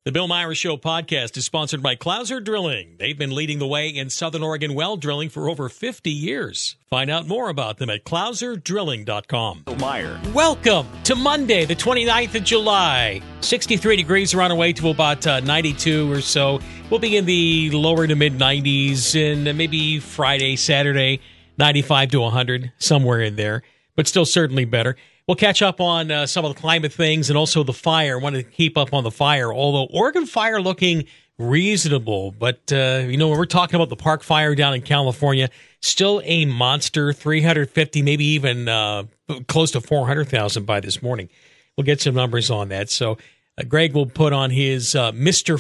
The Bill Myers Show podcast is sponsored by Clouser Drilling. They've been leading the way in Southern Oregon well drilling for over 50 years. Find out more about them at clouserdrilling.com. Bill Meyer. Welcome to Monday, the 29th of July. 63 degrees. We're on our way to about 92 or so. We'll be in the lower to mid-90s, and maybe Friday, Saturday, 95 to 100, somewhere in there, but still certainly better. We'll catch up on some of the climate things and also the fire. I want to keep up on the fire, although Oregon fire looking reasonable. But, when we're talking about the Park Fire down in California, still a monster, 350, maybe even close to 400,000 by this morning. We'll get some numbers on that. So Greg will put on his Mr.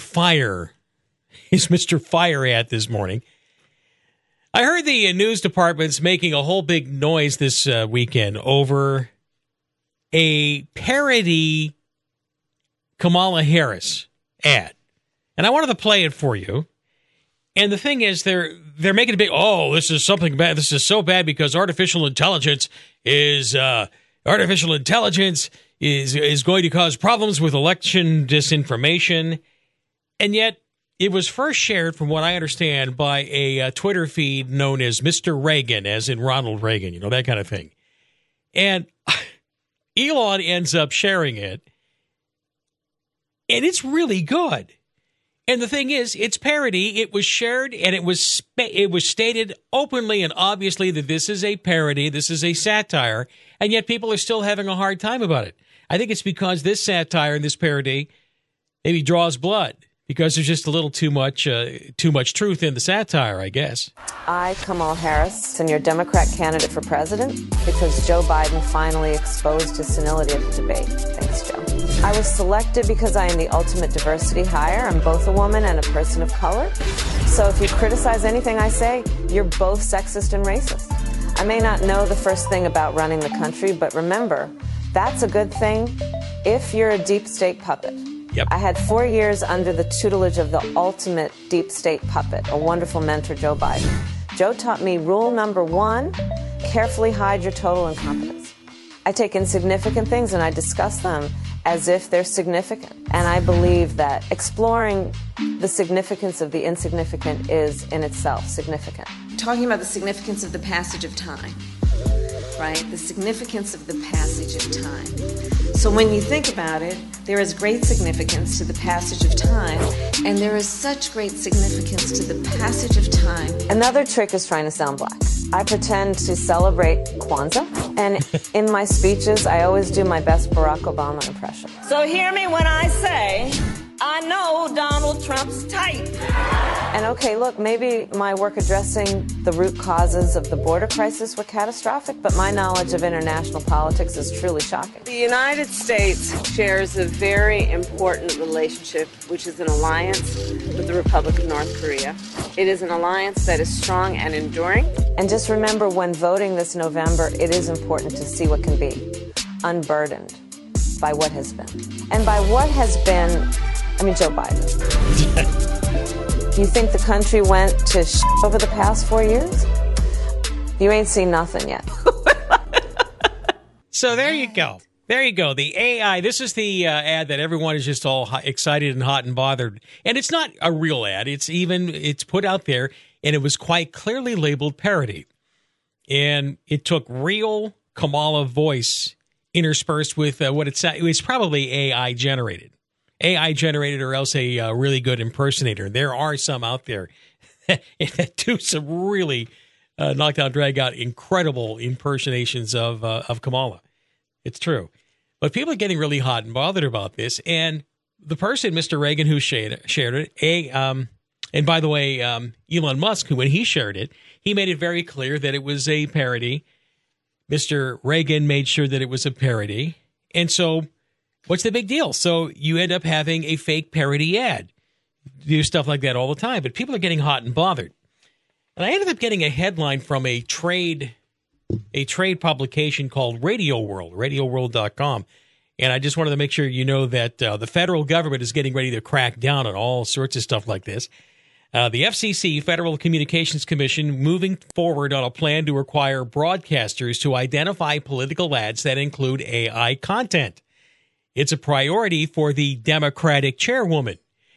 Fire ad this morning. I heard the news department's making a whole big noise this weekend over a parody Kamala Harris ad. And I wanted to play it for you. And the thing is, they're making a big, this is something bad. This is so bad because artificial intelligence is going to cause problems with election disinformation. And yet, it was first shared, from what I understand, by a Twitter feed known as Mr. Reagan, as in Ronald Reagan, that kind of thing. And Elon ends up sharing it, and it's really good. And the thing is, it's parody. It was shared, and it was stated openly and obviously that this is a parody, this is a satire, and yet people are still having a hard time about it. I think it's because this satire and this parody maybe draws blood, because there's just a little too much truth in the satire, I guess. I, Kamala Harris, am your Democrat candidate for president because Joe Biden finally exposed his senility at the debate. Thanks, Joe. I was selected because I am the ultimate diversity hire. I'm both a woman and a person of color. So if you criticize anything I say, you're both sexist and racist. I may not know the first thing about running the country, but remember, that's a good thing if you're a deep state puppet. Yep. I had 4 years under the tutelage of the ultimate deep state puppet, a wonderful mentor, Joe Biden. Joe taught me rule number 1, carefully hide your total incompetence. I take insignificant things and I discuss them as if they're significant. And I believe that exploring the significance of the insignificant is in itself significant. Talking about the significance of the passage of time, right? The significance of the passage of time. So when you think about it, there is great significance to the passage of time, and there is such great significance to the passage of time. Another trick is trying to sound black. I pretend to celebrate Kwanzaa, and in my speeches, I always do my best Barack Obama impression. So hear me when I say, I know Donald Trump's type. And okay, look, maybe my work addressing the root causes of the border crisis were catastrophic, but my knowledge of international politics is truly shocking. The United States shares a very important relationship, which is an alliance with the Republic of North Korea. It is an alliance that is strong and enduring. And just remember, when voting this November, it is important to see what can be, unburdened by what has been. And by what has been, I mean Joe Biden. You think the country went to over the past 4 years? You ain't seen nothing yet. So there you go. There you go. The AI, this is the ad that everyone is just all excited and hot and bothered. And it's not a real ad. It's put out there, and it was quite clearly labeled parody. And it took real Kamala voice interspersed with what it was probably AI generated. AI generated, or else a really good impersonator. There are some out there that do some really knockdown, drag out, incredible impersonations of Kamala. It's true. But people are getting really hot and bothered about this. And the person, Mr. Reagan, who shared it, and by the way, Elon Musk, who when he shared it, he made it very clear that it was a parody. Mr. Reagan made sure that it was a parody. And so what's the big deal? So you end up having a fake parody ad. You do stuff like that all the time, but people are getting hot and bothered. And I ended up getting a headline from a trade publication called Radio World, radioworld.com. And I just wanted to make sure you know that the federal government is getting ready to crack down on all sorts of stuff like this. The FCC, Federal Communications Commission, moving forward on a plan to require broadcasters to identify political ads that include AI content. It's a priority for the Democratic chairwoman.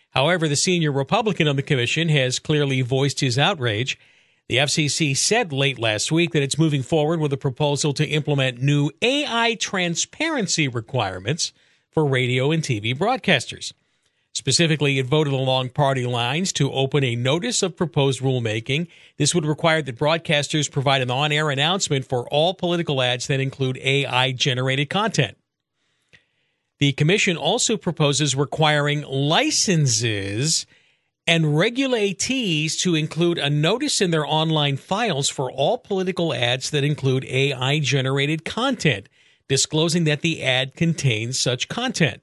However, the senior Republican on the commission has clearly voiced his outrage. The FCC said late last week that it's moving forward with a proposal to implement new AI transparency requirements for radio and TV broadcasters. Specifically, it voted along party lines to open a notice of proposed rulemaking. This would require that broadcasters provide an on-air announcement for all political ads that include AI-generated content. The commission also proposes requiring licenses and regulatees to include a notice in their online files for all political ads that include AI-generated content, disclosing that the ad contains such content.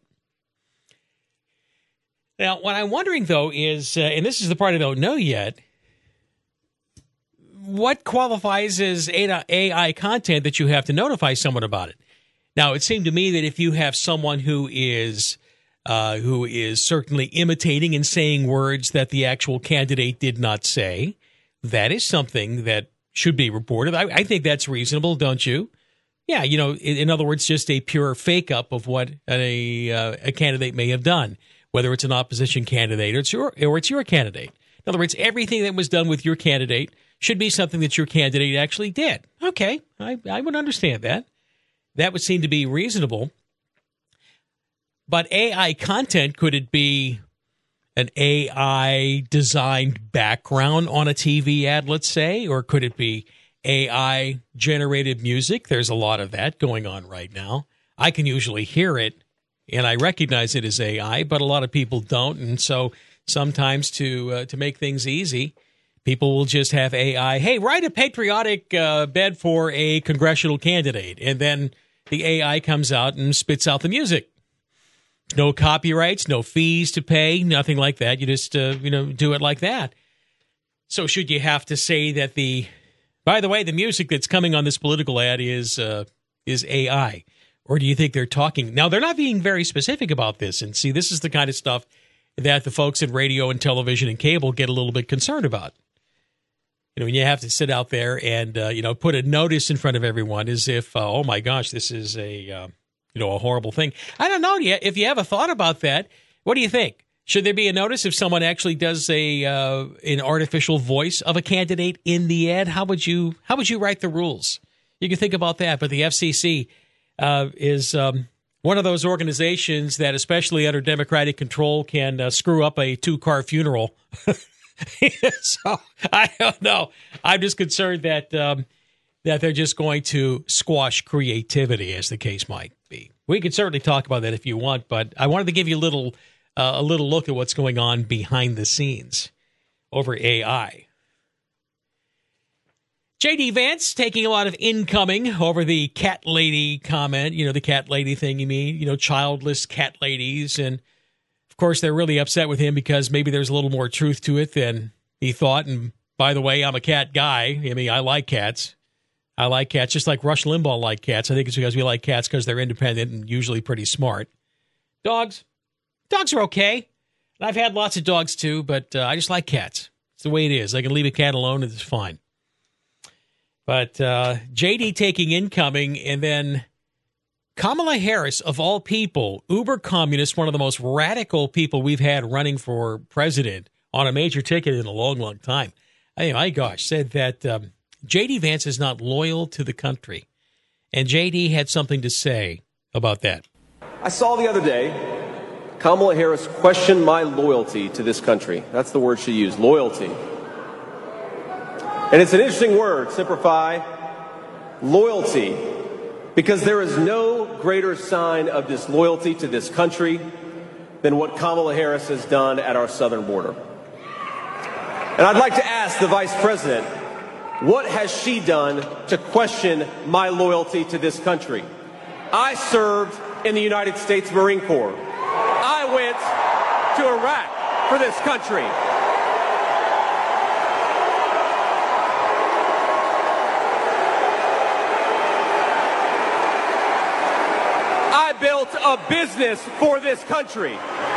Now, what I'm wondering, though, is, and this is the part I don't know yet, what qualifies as AI content that you have to notify someone about it? Now, it seemed to me that if you have someone who is certainly imitating and saying words that the actual candidate did not say, that is something that should be reported. I think that's reasonable, don't you? Yeah, you know, in other words, just a pure fake up of what a candidate may have done, whether it's an opposition candidate or it's your candidate. In other words, everything that was done with your candidate should be something that your candidate actually did. Okay, I would understand that. That would seem to be reasonable. But AI content, could it be an AI-designed background on a TV ad, let's say? Or could it be AI-generated music? There's a lot of that going on right now. I can usually hear it, and I recognize it as AI, but a lot of people don't. And so sometimes to make things easy, people will just have AI, hey, write a patriotic bed for a congressional candidate. And then the AI comes out and spits out the music. No copyrights, no fees to pay, nothing like that. You just, do it like that. So should you have to say that by the way, the music that's coming on this political ad is AI? Or do you think they're talking? Now, they're not being very specific about this. And see, this is the kind of stuff that the folks in radio and television and cable get a little bit concerned about. You know, when you have to sit out there and, put a notice in front of everyone as if, oh, my gosh, this is a horrible thing. I don't know if you have a thought about that. What do you think? Should there be a notice if someone actually does an artificial voice of a candidate in the ad? How would you write the rules? You can think about that. But the FCC is one of those organizations that, especially under Democratic control, can screw up a 2-car funeral. So I don't know. I'm just concerned that they're just going to squash creativity, as the case might be. We can certainly talk about that if you want, but I wanted to give you a little look at what's going on behind the scenes over AI. J.D. Vance taking a lot of incoming over the cat lady comment. You know, the cat lady thing, you mean, childless cat ladies. And, of course, they're really upset with him because maybe there's a little more truth to it than he thought. And, by the way, I'm a cat guy. I mean, I like cats. I like cats, just like Rush Limbaugh liked cats. I think it's because we like cats because they're independent and usually pretty smart. Dogs are okay. And I've had lots of dogs, too, but I just like cats. It's the way it is. I can leave a cat alone and it's fine. But J.D. taking incoming, and then Kamala Harris, of all people, uber communist, one of the most radical people we've had running for president on a major ticket in a long, long time. I mean, my gosh, said that J.D. Vance is not loyal to the country. And J.D. had something to say about that. I saw the other day Kamala Harris question my loyalty to this country. That's the word she used, loyalty. And it's an interesting word, simplify, loyalty, because there is no greater sign of disloyalty to this country than what Kamala Harris has done at our southern border. And I'd like to ask the Vice President, what has she done to question my loyalty to this country? I served in the United States Marine Corps. I went to Iraq for this country. I built a business for this country.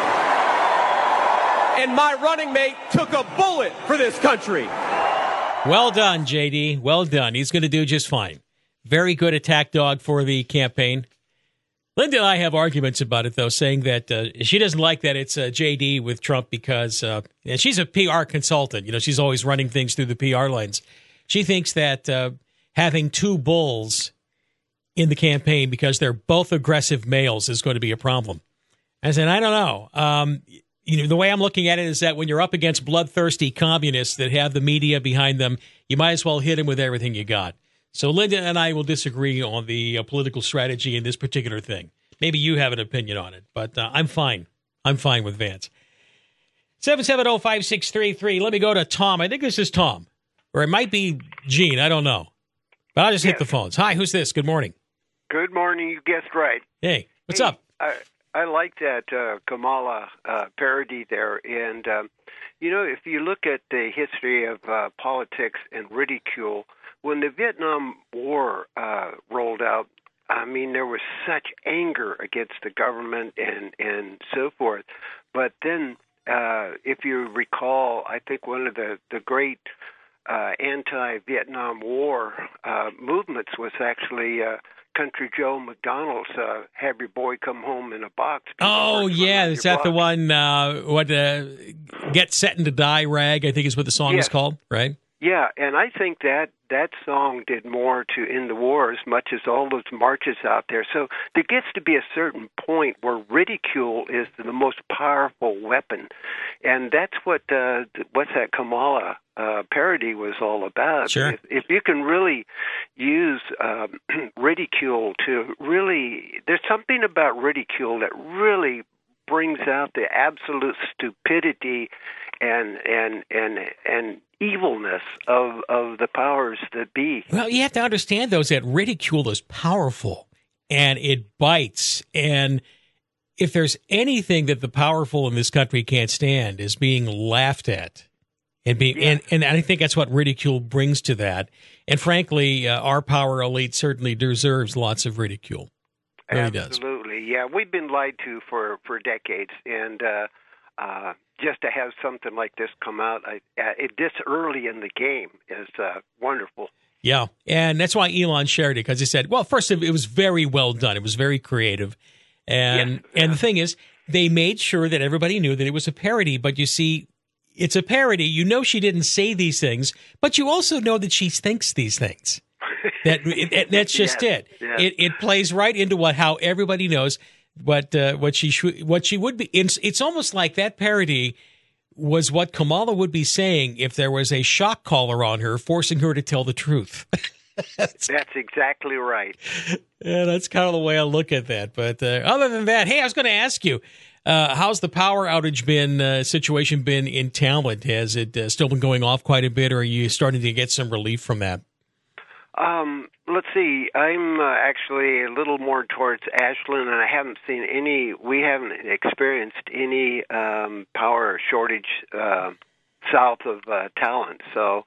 And my running mate took a bullet for this country. Well done, J.D. Well done. He's going to do just fine. Very good attack dog for the campaign. Linda and I have arguments about it, though, saying that she doesn't like that it's JD with Trump because and she's a PR consultant. You know, she's always running things through the PR lens. She thinks that having two bulls in the campaign because they're both aggressive males is going to be a problem. I said, I don't know. The way I'm looking at it is that when you're up against bloodthirsty communists that have the media behind them, you might as well hit them with everything you got. So Linda and I will disagree on the political strategy in this particular thing. Maybe you have an opinion on it, but I'm fine. I'm fine with Vance. 770-5633. Let me go to Tom. I think this is Tom. Or it might be Gene. I don't know. But I'll just hit the phones. Hi, who's this? Good morning. Good morning. You guessed right. Hey, what's up? I like that Kamala parody there. And, if you look at the history of politics and ridicule, when the Vietnam War rolled out, I mean, there was such anger against the government and so forth. But then, if you recall, I think one of the great anti-Vietnam War movements was actually Country Joe McDonald's "Have Your Boy Come Home in a Box." Oh, yeah. Is that the one, Get Set to Die Rag, I think is what the song is called, right? Yeah, and I think that song did more to end the war as much as all those marches out there. So there gets to be a certain point where ridicule is the most powerful weapon. And that's what's that Kamala parody was all about. Sure. If you can really use ridicule to really, there's something about ridicule that really brings out the absolute stupidity and evilness of the powers that be. Well, you have to understand, though, is that ridicule is powerful and it bites. And if there's anything that the powerful in this country can't stand is being laughed at. And I think that's what ridicule brings to that. And frankly, our power elite certainly deserves lots of ridicule. It really does. Absolutely. Yeah, we've been lied to for decades. And just to have something like this come out this early in the game is wonderful. Yeah, and that's why Elon shared it, because he said, well, first, it was very well done. It was very creative. And the thing is, they made sure that everybody knew that it was a parody. But you see, it's a parody. You know she didn't say these things, but you also know that she thinks these things. That's just it. Yes. It plays right into how everybody knows what she would be. It's almost like that parody was what Kamala would be saying if there was a shock collar on her, forcing her to tell the truth. That's exactly right. Yeah, that's kind of the way I look at that. But other than that, hey, I was going to ask you, how's the power outage situation been in Talent? Has it still been going off quite a bit, or are you starting to get some relief from that? Let's see. I'm actually a little more towards Ashland, and we haven't experienced any power shortage south of Talent. So,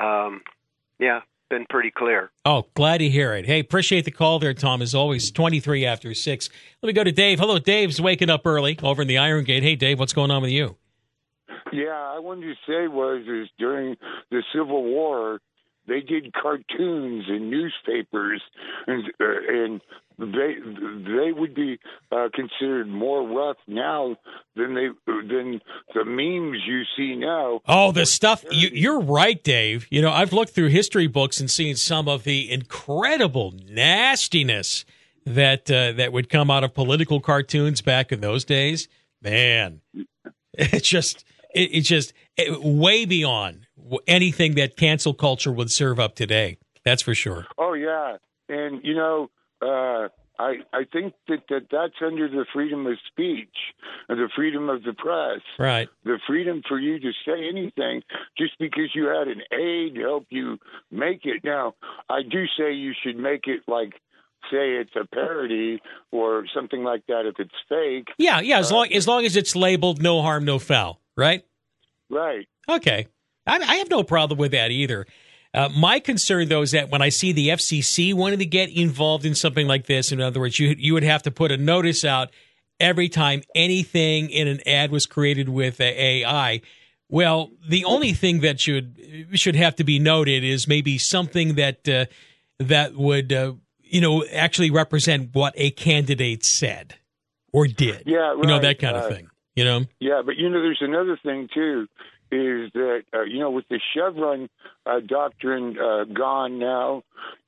been pretty clear. Oh, glad to hear it. Hey, appreciate the call there, Tom. As always, 23 after 6. Let me go to Dave. Hello, Dave's waking up early over in the Iron Gate. Hey, Dave, what's going on with you? Yeah, I wanted to say is during the Civil War, they did cartoons in newspapers, and they would be considered more rough now than the memes you see now. Oh, the stuff! You're right, Dave. You know, I've looked through history books and seen some of the incredible nastiness that would come out of political cartoons back in those days. Man, it's just way beyond anything that cancel culture would serve up today. That's for sure. Oh, yeah. And, I think that's under the freedom of speech and the freedom of the press. Right. The freedom for you to say anything just because you had an aide help you make it. Now, I do say you should make it like, say it's a parody or something like that if it's fake. Yeah, as long as it's labeled no harm, no foul, right? Right. Okay. I have no problem with that either. My concern, though, is that when I see the FCC wanting to get involved in something like this, in other words, you would have to put a notice out every time anything in an ad was created with AI. Well, the only thing that should have to be noted is maybe something that would actually represent what a candidate said or did. Yeah, right. That kind of thing. Yeah, but there's another thing too, is that with the Chevron doctrine gone now,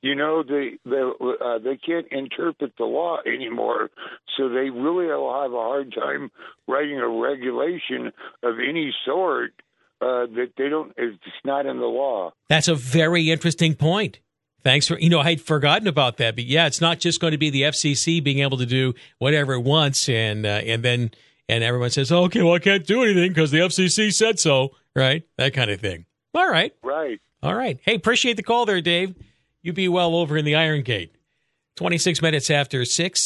they can't interpret the law anymore, so they really will have a hard time writing a regulation of any sort that they don't. It's not in the law. That's a very interesting point. Thanks for, I'd forgotten about that. But yeah, it's not just going to be the FCC being able to do whatever it wants and everyone says, oh, okay, well, I can't do anything because the FCC said so, right? That kind of thing. All right. Right. All right. Hey, appreciate the call there, Dave. You be well over in the Iron Gate. 26 minutes after 6,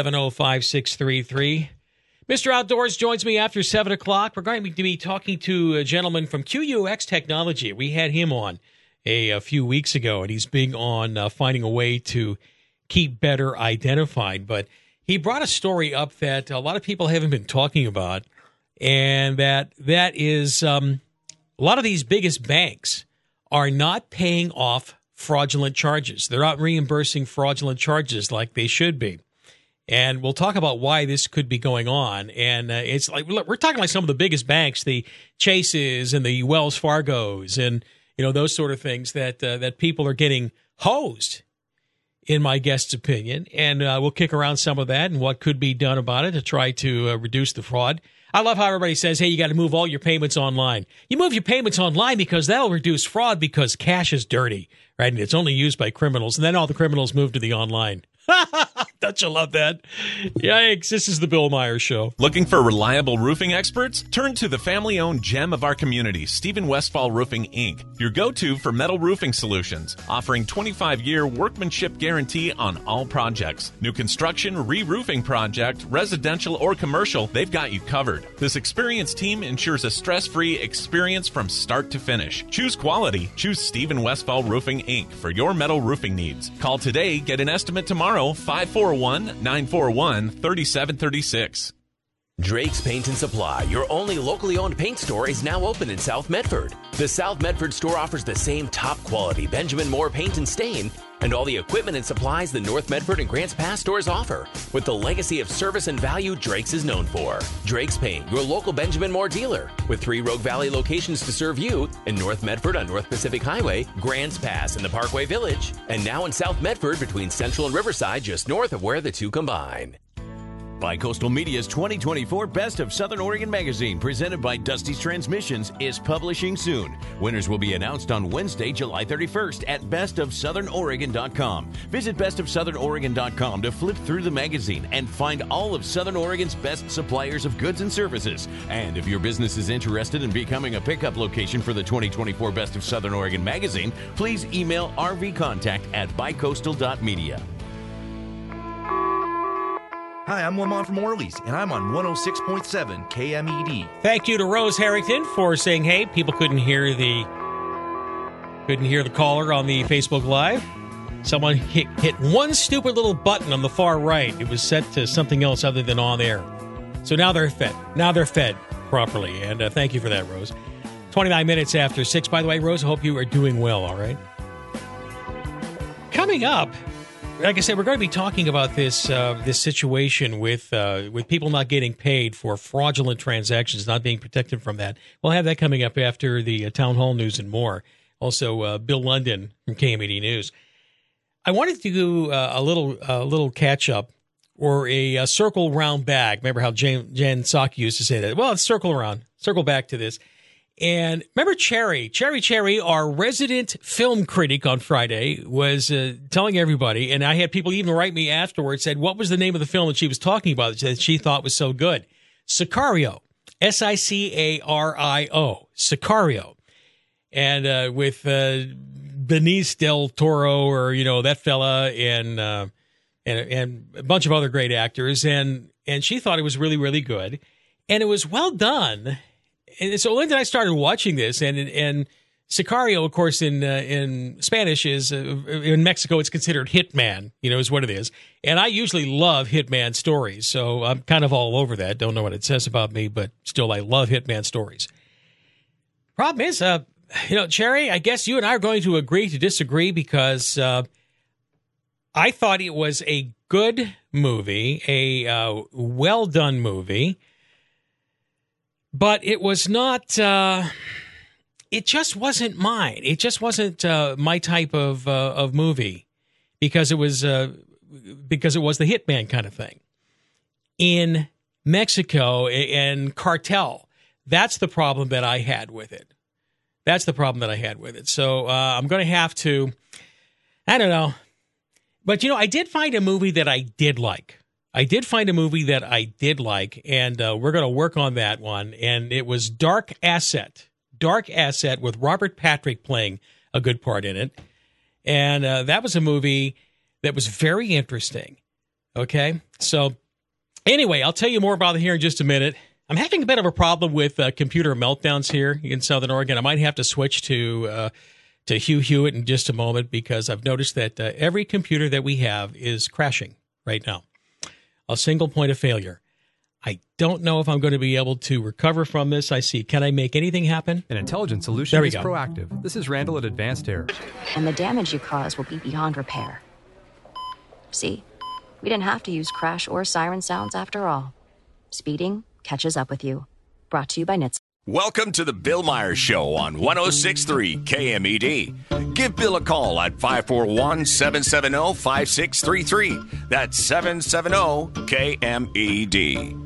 770-5633. Mr. Outdoors joins me after 7 o'clock. We're going to be talking to a gentleman from QUX Technology. We had him on a few weeks ago, and he's big on finding a way to keep better identified. But he brought a story up that a lot of people haven't been talking about, and that is a lot of these biggest banks are not paying off fraudulent charges. They're not reimbursing fraudulent charges like they should be. And we'll talk about why this could be going on. And it's like, look, we're talking like some of the biggest banks, the Chases and the Wells Fargos and, those sort of things that people are getting hosed, in my guest's opinion. And we'll kick around some of that and what could be done about it to try to reduce the fraud. I love how everybody says, hey, you got to move all your payments online. You move your payments online because that'll reduce fraud because cash is dirty, right? And it's only used by criminals. And then all the criminals move to the online. Don't you love that? Yikes, this is the Bill Myers Show. Looking for reliable roofing experts? Turn to the family-owned gem of our community, Stephen Westfall Roofing, Inc., your go-to for metal roofing solutions, offering 25-year workmanship guarantee on all projects. New construction, re-roofing project, residential or commercial, they've got you covered. This experienced team ensures a stress-free experience from start to finish. Choose quality. Choose Stephen Westfall Roofing, Inc. for your metal roofing needs. Call today, get an estimate tomorrow, 541-941-3736. Drake's Paint and Supply, your only locally owned paint store, is now open in South Medford. The South Medford store offers the same top quality Benjamin Moore paint and stain and all the equipment and supplies the North Medford and Grants Pass stores offer, with the legacy of service and value Drake's is known for. Drake's Paint, your local Benjamin Moore dealer, with 3 Rogue Valley locations to serve you in North Medford on North Pacific Highway, Grants Pass in the Parkway Village, and now in South Medford between Central and Riverside, just north of where the two combine. Bicoastal Media's 2024 Best of Southern Oregon magazine, presented by Dusty's Transmissions, is publishing soon. Winners will be announced on Wednesday, July 31st at bestofsouthernoregon.com. Visit bestofsouthernoregon.com to flip through the magazine and find all of Southern Oregon's best suppliers of goods and services. And if your business is interested in becoming a pickup location for the 2024 Best of Southern Oregon magazine, please email rvcontact@bicoastal.media. Hi, I'm Lamont from Orleans, and I'm on 106.7 KMED. Thank you to Rose Harrington for saying, hey, people couldn't hear the caller on the Facebook Live. Someone hit one stupid little button on the far right. It was set to something else other than on air. So now they're fed. Now they're fed properly, and thank you for that, Rose. 29 minutes after 6. By the way, Rose, I hope you are doing well, all right? Coming up, like I said, we're going to be talking about this situation with people not getting paid for fraudulent transactions, not being protected from that. We'll have that coming up after the town hall news and more. Also, Bill London from KMED News. I wanted to do a little catch up or a circle round back. Remember how Jen Psaki used to say that? Well, it's circle back to this. And remember Cherry, our resident film critic on Friday, was telling everybody, and I had people even write me afterwards, said, what was the name of the film that she was talking about that she thought was so good? Sicario. Sicario. Sicario. And with Benicio del Toro, or, that fella, and a bunch of other great actors. And she thought it was really, really good. And it was well done. And so Linda and I started watching this, and Sicario, of course, in Spanish is in Mexico it's considered hitman, is what it is. And I usually love hitman stories, so I'm kind of all over that. Don't know what it says about me, but still, I love hitman stories. Problem is, Cherry, I guess you and I are going to agree to disagree because I thought it was a good movie, a well-done movie, but it was not... it just wasn't mine. It just wasn't my type of movie because it was the Hitman kind of thing. In Mexico and Cartel, that's the problem that I had with it. So I'm going to have to, I don't know. But, I did find a movie that I did like. And we're going to work on that one. And it was Dark Asset. Dark Asset with Robert Patrick playing a good part in it. And that was a movie that was very interesting. Okay? So, anyway, I'll tell you more about it here in just a minute. I'm having a bit of a problem with computer meltdowns here in Southern Oregon. I might have to switch to Hugh Hewitt in just a moment because I've noticed that every computer that we have is crashing right now. A single point of failure. I don't know if I'm going to be able to recover from this. I see. Can I make anything happen? An intelligent solution is proactive. This is Randall at Advanced Air. And the damage you cause will be beyond repair. See? We didn't have to use crash or siren sounds after all. Speeding catches up with you. Brought to you by NHTSA. Welcome to the Bill Myers Show on 106.3 KMED. Give Bill a call at 541-770-5633. That's 770-KMED.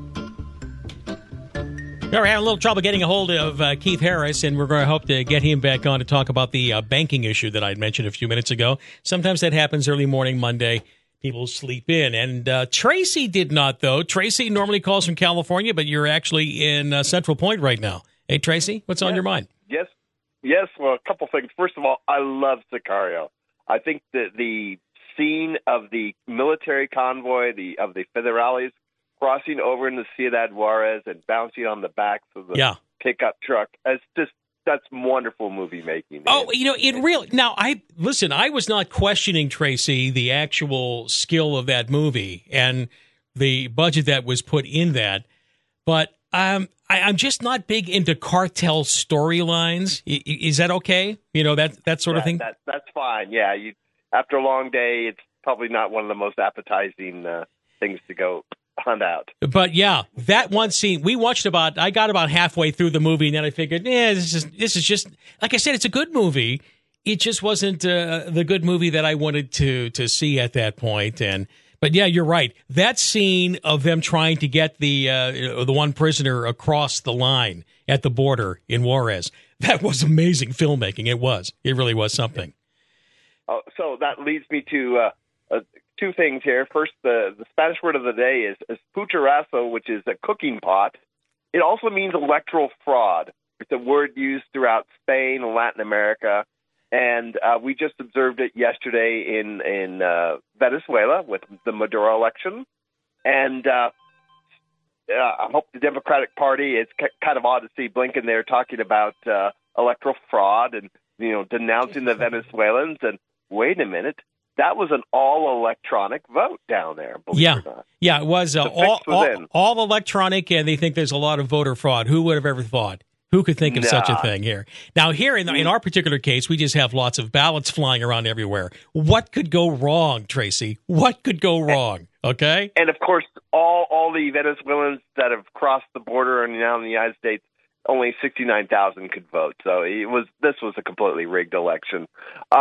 We're having a little trouble getting a hold of Keith Harris, and we're going to hope to get him back on to talk about the banking issue that I mentioned a few minutes ago. Sometimes that happens early morning Monday. People sleep in. And Tracy did not, though. Tracy normally calls from California, but you're actually in Central Point right now. Hey, Tracy, what's on your mind? Yes. Well, a couple things. First of all, I love Sicario. I think that the scene of the military convoy, of the Federales crossing over into Ciudad Juarez and bouncing on the backs of the pickup truck, that's wonderful movie making. Oh, it really. Now, I was not questioning, Tracy, the actual skill of that movie and the budget that was put in that, but I'm just not big into cartel storylines. Is that okay? That sort of thing. That's fine. Yeah, after a long day, it's probably not one of the most appetizing things to go hunt out. But yeah, that one scene we watched I got about halfway through the movie, and then I figured, this is just like I said, it's a good movie. It just wasn't the good movie that I wanted to see at that point. But yeah, you're right. That scene of them trying to get the one prisoner across the line at the border in Juarez, that was amazing filmmaking. It was. It really was something. So that leads me to two things here. First, the Spanish word of the day is pucherazo, which is a cooking pot. It also means electoral fraud. It's a word used throughout Spain and Latin America, and we just observed it yesterday in Venezuela with the Maduro election. And I hope the Democratic Party, it's kind of odd to see Blinken there talking about electoral fraud and denouncing the Venezuelans. And wait a minute. That was an all-electronic vote down there, believe it or not. Yeah, it was all electronic, and they think there's a lot of voter fraud. Who would have ever thought? Who could think of such a thing here? Now, here in our particular case, we just have lots of ballots flying around everywhere. What could go wrong, Tracy? What could go wrong? Okay? And, of course, all the Venezuelans that have crossed the border and now in the United States, only 69,000 could vote. So this was a completely rigged election.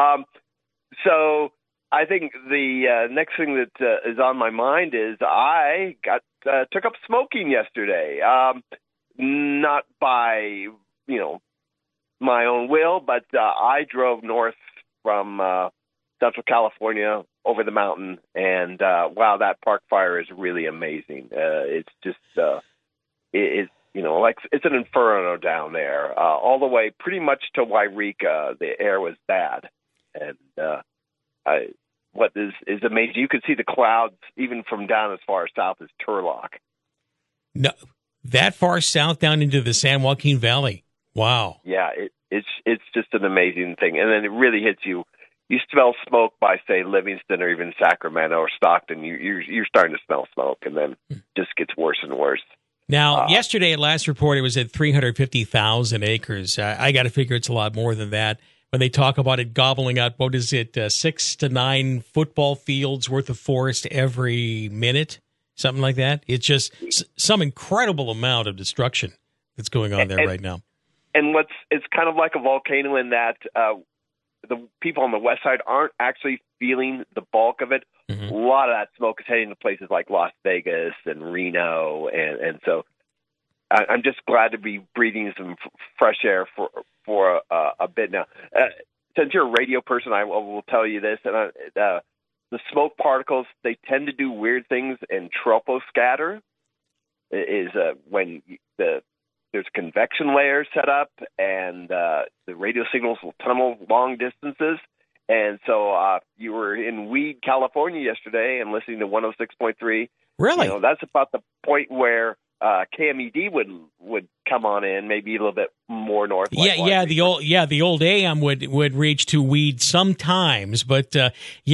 So I think the next thing that is on my mind is I took up smoking yesterday. Not by my own will, but I drove north from Central California over the mountain, and wow, that park fire is really amazing. It's just it's an inferno down there, all the way pretty much to Wairika. The air was bad, and what is amazing, you could see the clouds even from down as far south as Turlock. No, that far south down into the San Joaquin Valley. Wow. Yeah, it's just an amazing thing, and then it really hits you. You smell smoke by, say, Livingston or even Sacramento or Stockton. You're starting to smell smoke, and then it just gets worse and worse. Now, yesterday at last report, it was at 350,000 acres. I got to figure it's a lot more than that. when they talk about it gobbling out, 6 to 9 football fields worth of forest every minute, something like that. It's just some incredible amount of destruction that's going on there right now. And it's kind of like a volcano in that the people on the west side aren't actually feeling the bulk of it. Mm-hmm. A lot of that smoke is heading to places like Las Vegas and Reno, and so I'm just glad to be breathing some fresh air for a bit now. Since you're a radio person, I will tell you this, and the smoke particles, they tend to do weird things in troposcatter. Is when there's a convection layer set up, and the radio signals will tunnel long distances. And so you were in Weed, California yesterday and listening to 106.3. Really? That's about the point where KMED would come on in, maybe a little bit more north. The old AM would reach to Weed sometimes, but for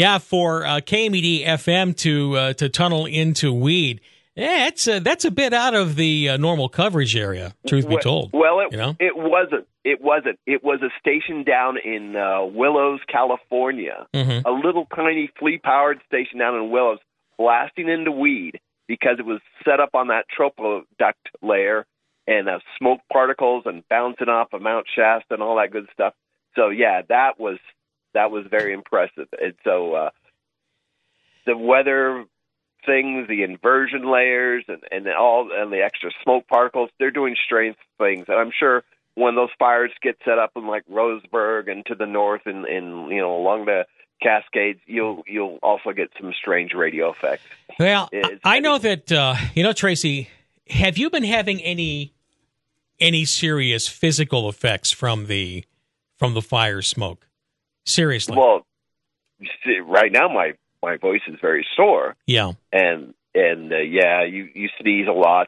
KMED FM to tunnel into Weed, that's a bit out of the normal coverage area. Truth be told, it wasn't. It wasn't. It was a station down in Willows, California, a little tiny flea-powered station down in Willows, blasting into Weed because it was set up on that tropoduct layer and smoke particles and bouncing off of Mount Shasta and all that good stuff. So that was very impressive. And so the weather things, the inversion layers, and the extra smoke particles, they're doing strange things. And I'm sure when those fires get set up in like Roseburg and to the north and along the Cascades, you'll also get some strange radio effects. Well, I know that Tracy, have you been having any serious physical effects from the fire smoke? Seriously? Well, right now my voice is very sore. Yeah. And you sneeze a lot,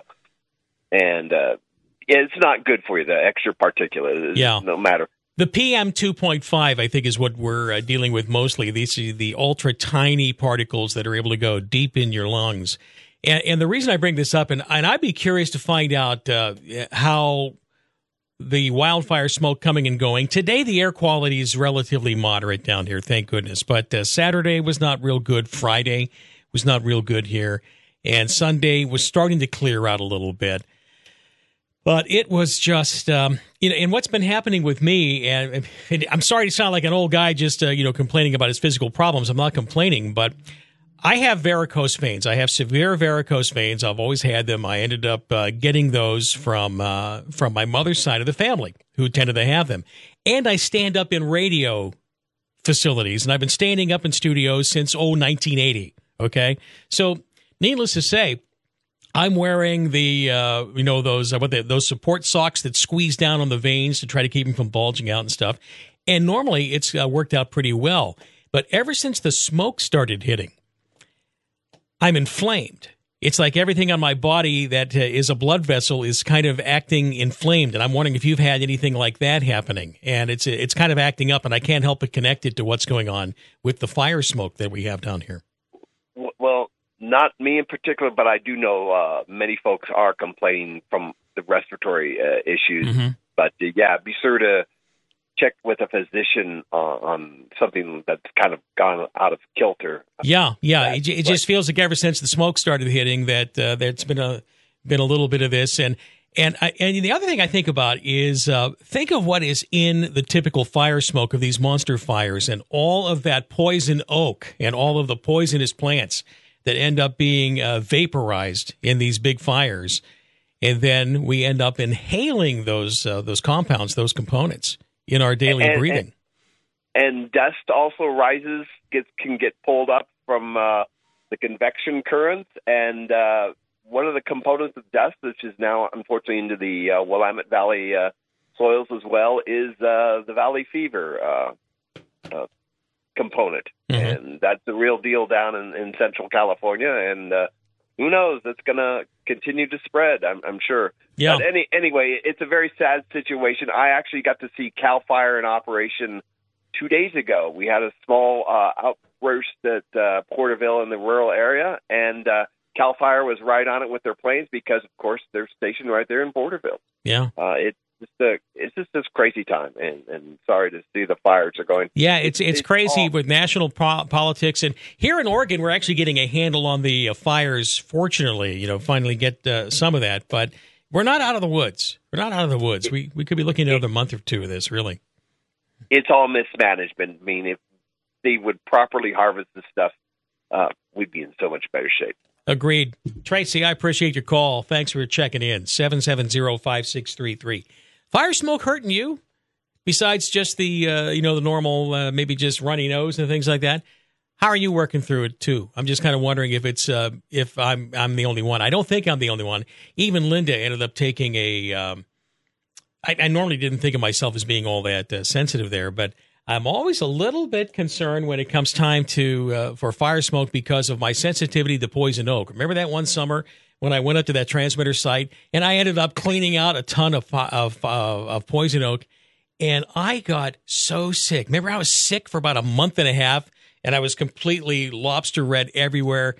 and it's not good for you. The extra particulate, no matter. The PM 2.5, I think, is what we're dealing with mostly. These are the ultra tiny particles that are able to go deep in your lungs. And the reason I bring this up, and I'd be curious to find out how the wildfire smoke coming and going. Today, the air quality is relatively moderate down here, thank goodness. But Saturday was not real good. Friday was not real good here. And Sunday was starting to clear out a little bit. But it was just, and what's been happening with me, and I'm sorry to sound like an old guy just, complaining about his physical problems. I'm not complaining, but I have varicose veins. I have severe varicose veins. I've always had them. I ended up getting those from my mother's side of the family, who tended to have them. And I stand up in radio facilities, and I've been standing up in studios since 1980. Okay, so needless to say, I'm wearing the those support socks that squeeze down on the veins to try to keep them from bulging out and stuff. And normally it's worked out pretty well, but ever since the smoke started hitting, I'm inflamed. It's like everything on my body that is a blood vessel is kind of acting inflamed, and I'm wondering if you've had anything like that happening. And it's kind of acting up, and I can't help but connect it to what's going on with the fire smoke that we have down here. Well, not me in particular, but I do know many folks are complaining from the respiratory issues. Mm-hmm. But be sure to check with a physician on something that's kind of gone out of kilter. It just feels like ever since the smoke started hitting that there's been a little bit of this, and the other thing I think about is think of what is in the typical fire smoke of these monster fires, and all of that poison oak and all of the poisonous plants that end up being vaporized in these big fires, and then we end up inhaling those compounds, those components in our daily breathing. And dust also rises, can get pulled up from the convection currents, and one of the components of dust, which is now unfortunately into the Willamette Valley soils as well, is the valley fever component. Mm-hmm. And that's the real deal down in Central California, and who knows, it's going to continue to spread, I'm sure. Yeah. But anyway, it's a very sad situation. I actually got to see CAL FIRE in operation 2 days ago. We had a small outburst at Porterville in the rural area, and CAL FIRE was right on it with their planes because, of course, they're stationed right there in Porterville. Yeah. it's just this crazy time, and sorry to see the fires are going. Yeah, it's crazy with national politics, and here in Oregon, we're actually getting a handle on the fires. Fortunately, finally get some of that, but we're not out of the woods. We're not out of the woods. We could be looking at another month or two of this. Really, it's all mismanagement. I mean, if they would properly harvest this stuff, we'd be in so much better shape. Agreed. Tracy, I appreciate your call. Thanks for checking in. 770-5633. Fire smoke hurting you? Besides just the the normal maybe just runny nose and things like that? How are you working through it too? I'm just kind of wondering if it's if I'm the only one. I don't think I'm the only one. Even Linda ended up taking a I normally didn't think of myself as being all that sensitive there, but I'm always a little bit concerned when it comes time for fire smoke because of my sensitivity to poison oak. Remember that one summer when I went up to that transmitter site and I ended up cleaning out a ton of poison oak, and I got so sick. Remember, I was sick for about a month and a half, and I was completely lobster red everywhere,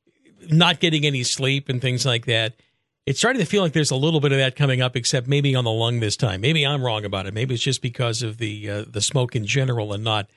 not getting any sleep and things like that. It's starting to feel like there's a little bit of that coming up, except maybe on the lung this time. Maybe I'm wrong about it. Maybe it's just because of the smoke in general and not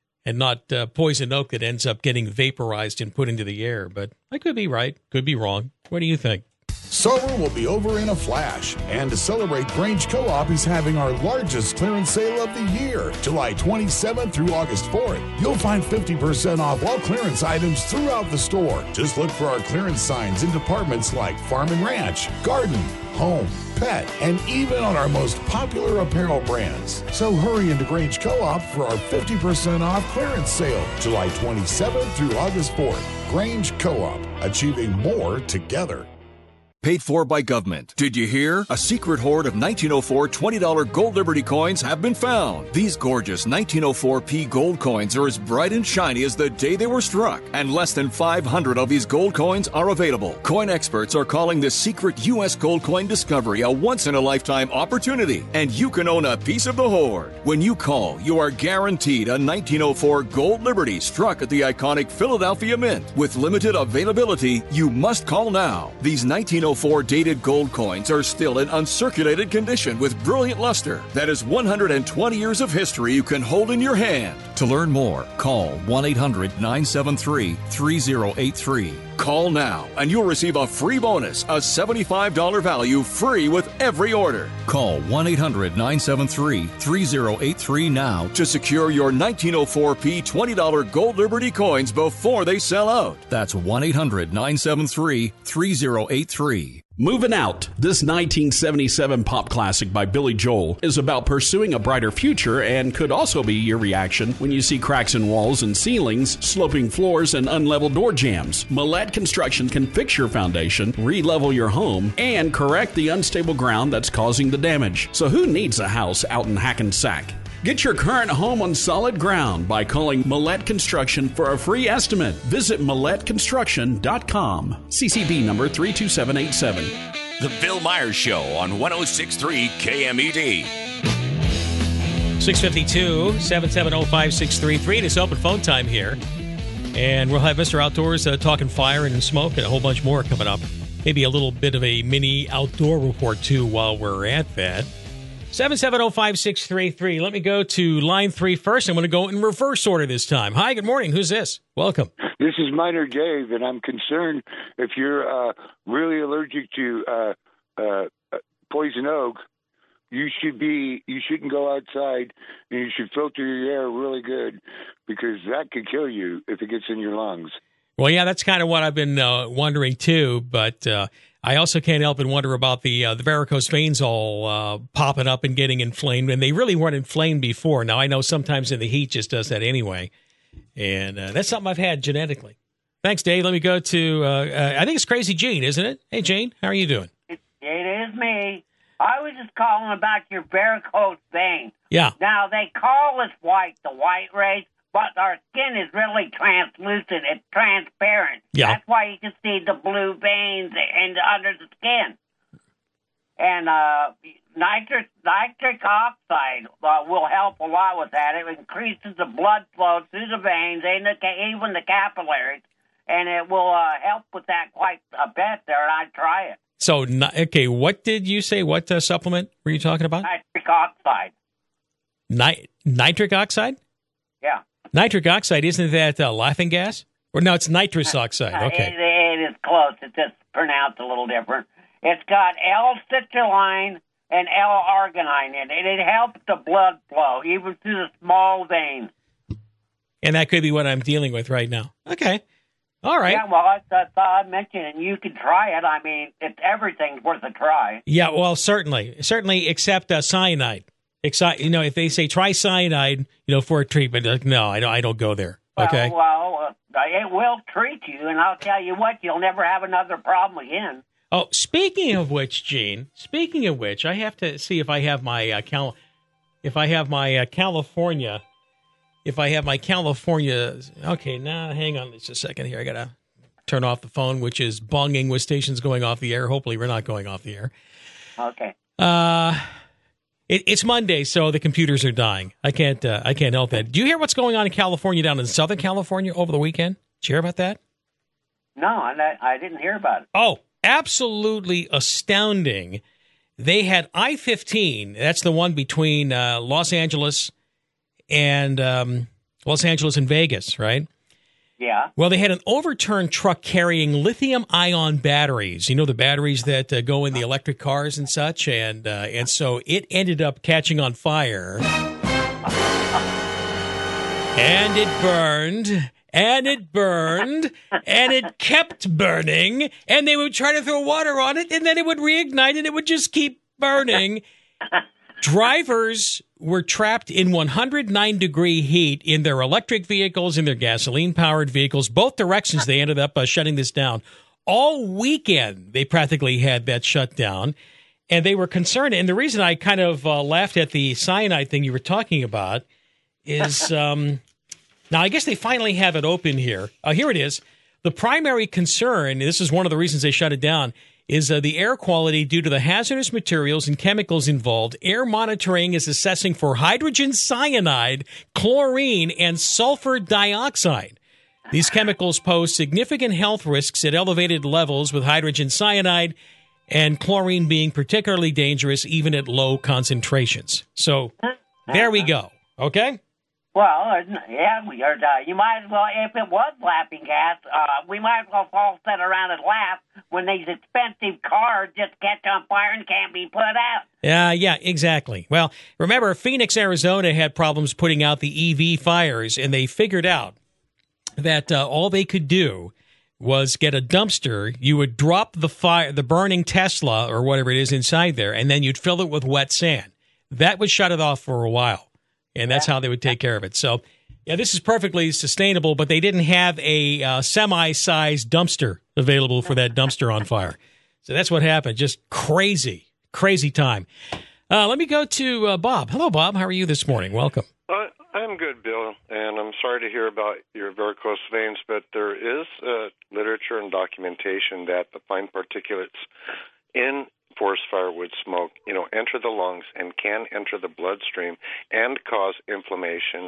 poison oak that ends up getting vaporized and put into the air. But I could be right, could be wrong. What do you think? Summer will be over in a flash, and to celebrate, Grange Co-op is having our largest clearance sale of the year, July 27th through August 4th. You'll find 50% off all clearance items throughout the store. Just look for our clearance signs in departments like Farm and Ranch, Garden, Home, Pet, and even on our most popular apparel brands. So hurry into Grange Co-op for our 50% off clearance sale, July 27th through August 4th. Grange Co-op, achieving more together. Paid for by government. Did you hear? A secret hoard of 1904 $20 Gold Liberty coins have been found. These gorgeous 1904p gold coins are as bright and shiny as the day they were struck, and less than 500 of these gold coins are available. Coin experts are calling this secret U.S. gold coin discovery a once-in-a-lifetime opportunity, and you can own a piece of the hoard. When you call, you are guaranteed a 1904 Gold Liberty struck at the iconic Philadelphia Mint. With limited availability, you must call now. These 1904 dated gold coins are still in uncirculated condition with brilliant luster. That is 120 years of history you can hold in your hand. To learn more, call 1-800-973-3083. Call now and you'll receive a free bonus, a $75 value free with every order. Call 1-800-973-3083 now to secure your 1904p $20 Gold Liberty coins before they sell out. That's 1-800-973-3083. Moving Out, this 1977 pop classic by Billy Joel, is about pursuing a brighter future and could also be your reaction when you see cracks in walls and ceilings, sloping floors, and unlevel door jambs. Millette Construction can fix your foundation, re-level your home, and correct the unstable ground that's causing the damage. So who needs a house out in Hackensack? Get your current home on solid ground by calling Millette Construction for a free estimate. Visit MilletteConstruction.com. CCB number 32787. The Bill Myers Show on 106.3 KMED. 652-770-5633. It's open phone time here. And we'll have Mr. Outdoors talking fire and smoke and a whole bunch more coming up. Maybe a little bit of a mini outdoor report, too, while we're at that. 770-5633. Let me go to line 3 first. I'm going to go in reverse order this time. Hi, good morning. Who's this? Welcome. This is Miner Dave, and I'm concerned if you're really allergic to poison oak, you shouldn't go outside, and you should filter your air really good because that could kill you if it gets in your lungs. Well, yeah, that's kind of what I've been wondering too, but I also can't help but wonder about the varicose veins all popping up and getting inflamed, and they really weren't inflamed before. Now, I know sometimes in the heat just does that anyway, and that's something I've had genetically. Thanks, Dave. Let me go to, I think it's Crazy Jane, isn't it? Hey, Jane, how are you doing? It is me. I was just calling about your varicose vein. Yeah. Now, they call us white, the white race, but our skin is really translucent. It's transparent. Yeah. That's why you can see the blue veins under the skin. And nitric oxide will help a lot with that. It increases the blood flow through the veins, and even the capillaries, and it will help with that quite a bit there, and I'd try it. So, okay, what did you say? What supplement were you talking about? Nitric oxide. Nitric oxide? Yeah. Nitric oxide, isn't that laughing gas? Or no, it's nitrous oxide. Okay. It is close. It's just pronounced a little different. It's got L-citrulline and L-arginine in it. It helps the blood flow, even through the small veins. And that could be what I'm dealing with right now. Okay. All right. Yeah, well, I thought I'd mention it, and you can try it. I mean, everything's worth a try. Yeah, well, certainly, except cyanide. If they say try cyanide, for a treatment, no, I don't go there. Okay. Well, it will treat you, and I'll tell you what, you'll never have another problem again. Oh, speaking of which, Gene. I have to see if I have my California. If I have my California, okay, now hang on just a second here. I got to turn off the phone, which is bonging with stations going off the air. Hopefully we're not going off the air. Okay. It's Monday, so the computers are dying. I can't help that. Do you hear what's going on in California, down in Southern California over the weekend? Did you hear about that? No, I didn't hear about it. Oh, absolutely astounding. They had I-15. That's the one between Los Angeles and Vegas, right? Yeah. Well, they had an overturned truck carrying lithium-ion batteries. You know, the batteries that go in the electric cars and such, and so it ended up catching on fire, and it burned. And it burned, and it kept burning, and they would try to throw water on it, and then it would reignite, and it would just keep burning. Drivers were trapped in 109-degree heat in their electric vehicles, in their gasoline-powered vehicles. Both directions, they ended up shutting this down. All weekend, they practically had that shut down, and they were concerned. And the reason I kind of laughed at the cyanide thing you were talking about is... Now, I guess they finally have it open here. Here it is. The primary concern, this is one of the reasons they shut it down, is the air quality due to the hazardous materials and chemicals involved. Air monitoring is assessing for hydrogen cyanide, chlorine, and sulfur dioxide. These chemicals pose significant health risks at elevated levels, with hydrogen cyanide and chlorine being particularly dangerous even at low concentrations. So there we go. Okay? Well, yeah, you might as well, if it was laughing gas, we might as well all sit around and laugh when these expensive cars just catch on fire and can't be put out. Yeah, exactly. Well, remember, Phoenix, Arizona had problems putting out the EV fires, and they figured out that all they could do was get a dumpster. You would drop the burning Tesla or whatever it is inside there, and then you'd fill it with wet sand. That would shut it off for a while. And that's how they would take care of it. So, yeah, this is perfectly sustainable, but they didn't have a semi-sized dumpster available for that dumpster on fire. So that's what happened. Just crazy time. Let me go to Bob. Hello, Bob. How are you this morning? Welcome. I'm good, Bill, and I'm sorry to hear about your varicose veins, but there is literature and documentation that the fine particulates in forest firewood smoke, enter the lungs and can enter the bloodstream and cause inflammation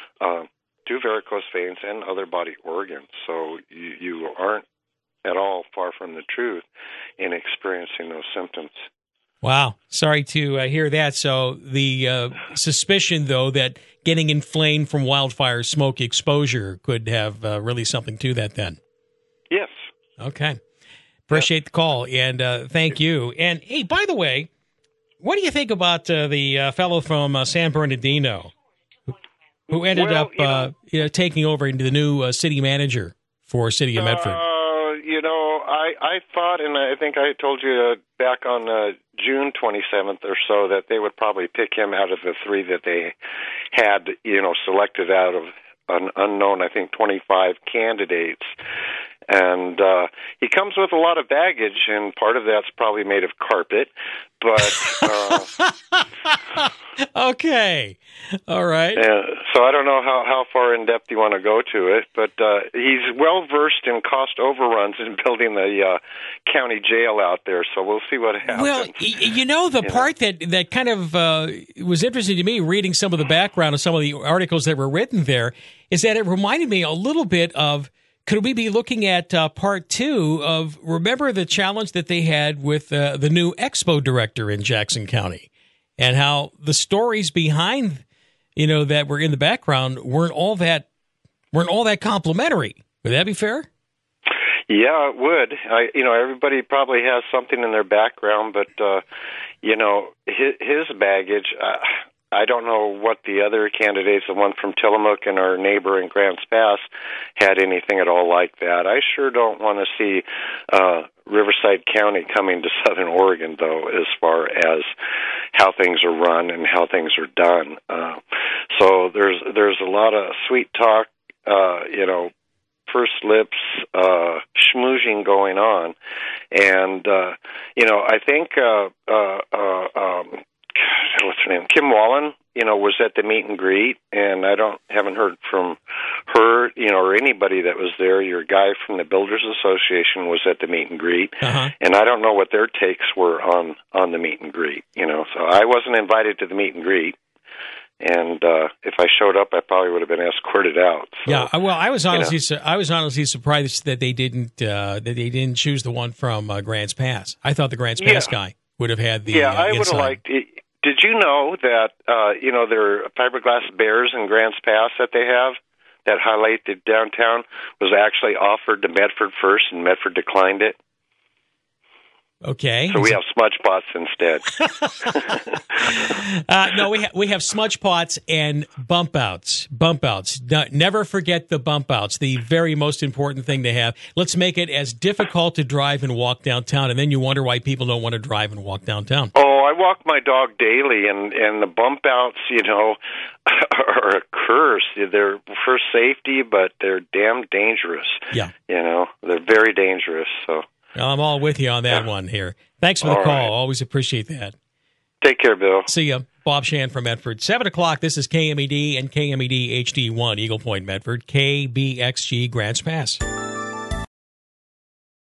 to varicose veins and other body organs. So you aren't at all far from the truth in experiencing those symptoms. Wow. Sorry to hear that. So the suspicion, though, that getting inflamed from wildfire smoke exposure could have really something to that then? Yes. Okay. Appreciate the call, and thank you. And, hey, by the way, what do you think about the fellow from San Bernardino who ended up taking over into the new city manager for City of Medford? I thought, and I think I told you back on June 27th or so, that they would probably pick him out of the three that they had, selected out of an unknown, I think, 25 candidates. And he comes with a lot of baggage, and part of that's probably made of carpet. But okay, all right. So I don't know how far in depth you want to go to it, but he's well versed in cost overruns in building the county jail out there. So we'll see what happens. Well, the part that kind of was interesting to me, reading some of the background of some of the articles that were written there, is that it reminded me a little bit of could we be looking at part 2 of, remember the challenge that they had with the new expo director in Jackson County, and how the stories behind, that were in the background weren't all that complimentary. Would that be fair? Yeah, it would. Everybody probably has something in their background, but his baggage. I don't know what the other candidates, the one from Tillamook and our neighbor in Grants Pass, had anything at all like that. I sure don't want to see Riverside County coming to Southern Oregon, though, as far as how things are run and how things are done. So there's a lot of sweet talk, first lips, schmoozing going on. And, I think, what's her name? Kim Wallen, was at the meet and greet, and I haven't heard from her, or anybody that was there. Your guy from the Builders Association was at the meet and greet, and I don't know what their takes were on the meet and greet, so I wasn't invited to the meet and greet. And if I showed up, I probably would have been escorted out. So, yeah, well, I was honestly surprised that they didn't choose the one from Grants Pass. I thought the Grants Pass guy would have had the I would have liked it. Did you know that their fiberglass bears in Grants Pass that they have that highlight the downtown was actually offered to Medford first, and Medford declined it? Okay. So we have smudge pots instead. No, we have smudge pots and bump outs. Bump outs. Never forget the bump outs. The very most important thing to have. Let's make it as difficult to drive and walk downtown, and then you wonder why people don't want to drive and walk downtown. Oh, I walk my dog daily, and the bump outs, are a curse. They're for safety, but they're damn dangerous. Yeah. They're very dangerous. So. Well, I'm all with you on that one here. Thanks for the call. Right. Always appreciate that. Take care, Bill. See ya. Bob Shan from Medford. 7 o'clock, this is KMED and KMED HD1, Eagle Point, Medford, KBXG, Grants Pass.